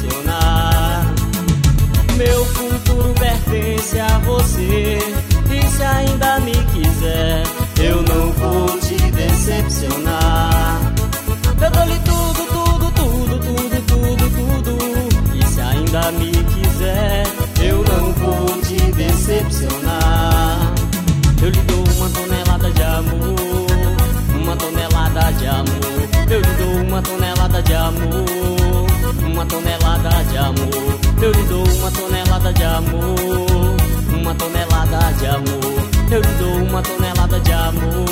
decepcionar. Meu futuro pertence a você, e se ainda me quiser, eu não vou te decepcionar. Eu dou-lhe tudo, tudo, tudo, tudo, tudo, tudo, e se ainda me quiser, eu não vou te decepcionar. Eu lhe dou uma tonelada de amor, uma tonelada de amor. Eu lhe dou uma tonelada de amor, uma tonelada de amor. Eu lhe dou uma tonelada de amor, uma tonelada de amor. Eu lhe dou uma tonelada de amor,